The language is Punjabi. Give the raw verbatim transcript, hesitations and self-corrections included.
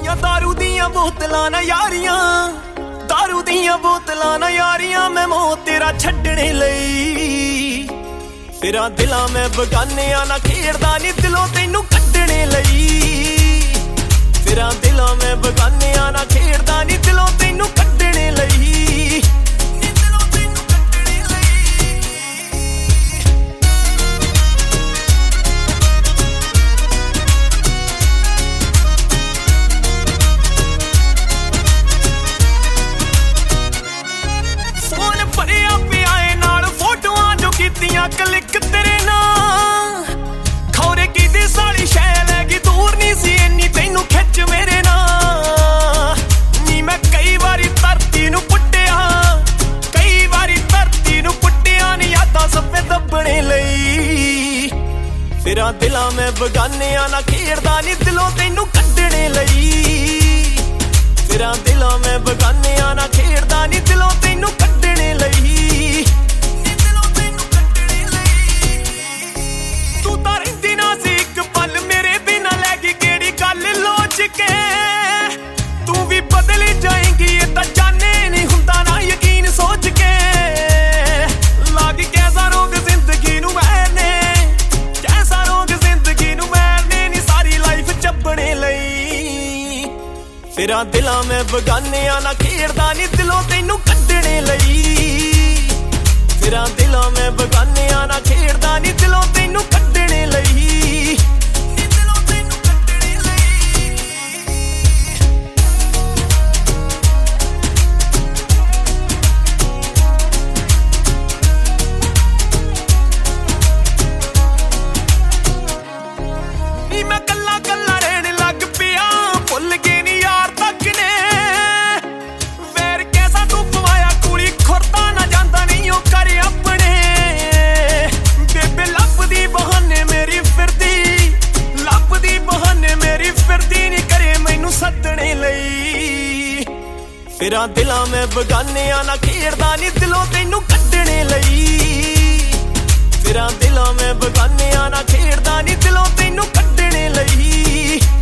ਪਈਆਂ ਦਾਰੂ ਦੀਆਂ ਬੋਤਲਾਂ ਨਾ ਯਾਰੀਆਂ, ਦਾਰੂ ਦੀਆਂ ਬੋਤਲਾਂ ਨਾ ਯਾਰੀਆਂ, ਮੈਂ ਮੋਹ ਤੇਰਾ ਛੱਡਣੇ ਲਈ ਫਿਰਾਂ ਦਿਲਾਂ ਮੈਂ ਬਗਾਨਿਆਂ ਨਾ ਖੇਡਦਾ ਨੀ ਦਿਲੋਂ ਤੈਨੂੰ ਕੱਢਣੇ ਲਈ ਫਿਰਾਂ ਦਿਲਾਂ ਮੈਂ ਬਗਾਨਿਆਂ ਨਾ ਖੇਡਦਾ ਨੀ ਦਿਲੋਂ ਤੈਨੂੰ ਕੱਢਣੇ ਲਈ ਕਲਿੱਕ ਤੇਰੇ ਨਾਲ ਖੌਰੇ ਕਿਹਦੀ ਸਾਲੀ ਸ਼ੈ ਲੈ ਗਈ ਦੂਰ ਨਹੀਂ ਸੀ ਇੰਨੀ ਤੈਨੂੰ ਖਿੱਚ ਮੇਰੇ ਨਾਲ ਨੀ ਮੈਂ ਕਈ ਵਾਰੀ ਧਰਤੀ ਨੂੰ ਪੁੱਟਿਆ ਕਈ ਵਾਰੀ ਧਰਤੀ ਨੂੰ ਪੁੱਟਿਆ ਨੀ ਯਾਦਾਂ ਸੱਪੇ ਦੱਬਣੇ ਲਈ ਫਿਰਾਂ ਦਿਲਾਂ ਮੈਂ ਬਗਾਨਿਆਂ ਨਾ ਖੇਡਦਾ ਨੀ ਦਿਲੋਂ ਤੈਨੂੰ ਕੱਢਣੇ ਲਈ ਫਿਰਾਂ ਦਿਲਾਂ ਮੈਂ ਬਗਾਨਿਆਂ ਨਾ ਖੇਡਦਾ ਨੀ ਦਿਲੋਂ ਤੈਨੂੰ ਕੱਢਣੇ ਲਈ ਤੂੰ ਵੀ ਬਦਲ ਜਾਏਂਗੀ ਇਹ ਤਾਂ ਜਾਣੇ ਨਹੀਂ ਹੁੰਦਾ ਨਾ ਯਕੀਨ ਸੋਚ ਕੇ ਲੱਗ ਕੈਸਾ ਰੋਗ ਜ਼ਿੰਦਗੀ ਨੂੰ ਮੈਨੇ ਕੈਸਾ ਰੋਗ ਜ਼ਿੰਦਗੀ ਨੂੰ ਮੈਨੇ ਨੀ ਸਾਰੀ ਲਾਈਫ ਚੱਬਣੇ ਲਈ ਫਿਰਾਂ ਦਿਲਾਂ ਮੈਂ ਬਗਾਨਿਆਂ ਨਾ ਖੇਡਦਾ ਨੀ ਦਿਲੋਂ ਤੈਨੂੰ ਕੱਢਣੇ ਲਈ ਫਿਰਾਂ ਦਿਲਾਂ ਮੈਂ ਬਗਾਨਿਆਂ ਨਾ ਖੇਡਦਾ ਨੀ ਦਿਲੋਂ ਤੈਨੂੰ ਕੱਢਣੇ ਲਈ ਮੈਂ ਕੱਲਾ ਕੱਲਾ ਰਹਿਣ ਲੱਗ ਪਿਆ ਭੁੱਲ ਗਏ ਨੀ ਯਾਰ ਤੱਕ ਨੇ ਵੈਰ ਕੈਸਾ ਤੂੰ ਪਵਾਇਆ ਕੁੜੀ ਖੁਰਦਾ ਨਾ ਜਾਂਦਾ ਨਹੀਂ ਉਹ ਕਰ ਆਪਣੇ ਬੇਬੇ ਲੱਭਦੀ ਬਹਾਨੇ ਮੇਰੀ ਫਿਰਦੀ ਲੱਭਦੀ ਬਹਾਨੇ ਮੇਰੀ ਫਿਰਦੀ ਨੀ ਕਰੇ ਮੈਨੂੰ ਸੱਦਣੇ ਲਈ ਫਿਰਾਂ ਦਿਲਾਂ ਮੈਂ ਬਗਾਨਿਆਂ ਨਾ ਖੇਡਦਾ ਨੀ ਦਿਲੋਂ ਤੈਨੂੰ ਕੱਢਣੇ ਲਈ ਫਿਰਾਂ ਦਿਲਾਂ ਮੈਂ ਬਗਾਨਿਆਂ ਨਾ ਖੇਡਦਾ ਨੀ ਦਿਲੋਂ ਤੈਨੂੰ ਕੱਢਣੇ ਲਈ